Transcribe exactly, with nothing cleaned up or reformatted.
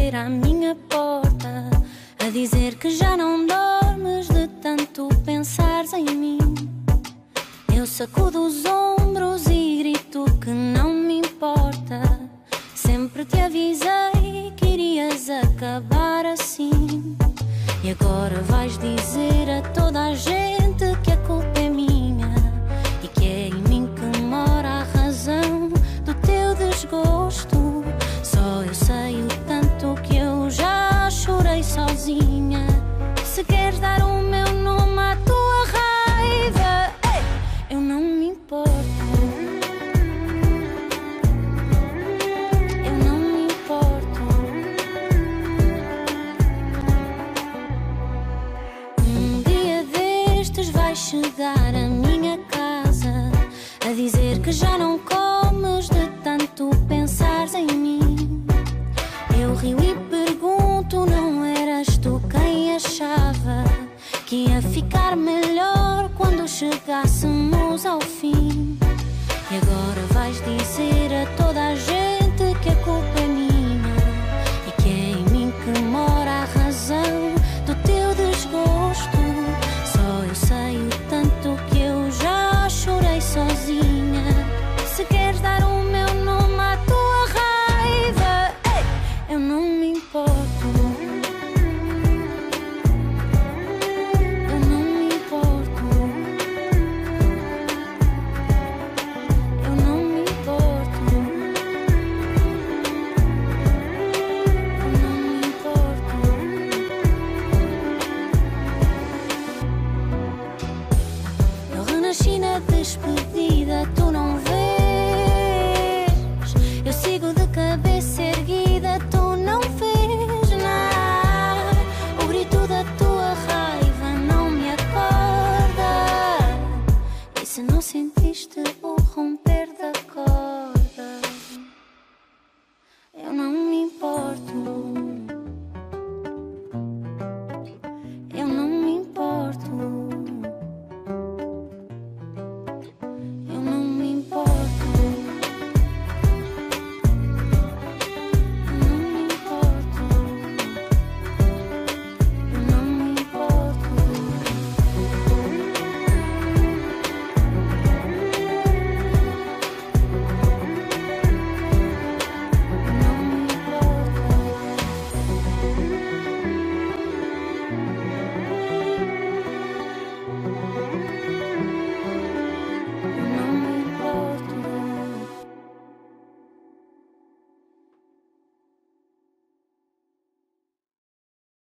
bater à minha porta, a dizer que já não dormes de tanto pensares em mim. Eu sacudo os ombros e grito que não me importa. Sempre te avisei que irias acabar assim. E agora vais dizer a toda a gente que a culpa é minha e que é em mim que mora a razão do teu desgosto. Só eu sei o tanto que eu já chorei sozinha. Se queres dar o meu nome à tua raiva, ei, eu não me importo. Eu não me importo. Um dia destes vais chegar à minha casa a dizer que já não comes de tanto pensares em mim. Eu rio e pergunto, não eras tu quem achava que ia ficar melhor quando chegássemos ao fim? E agora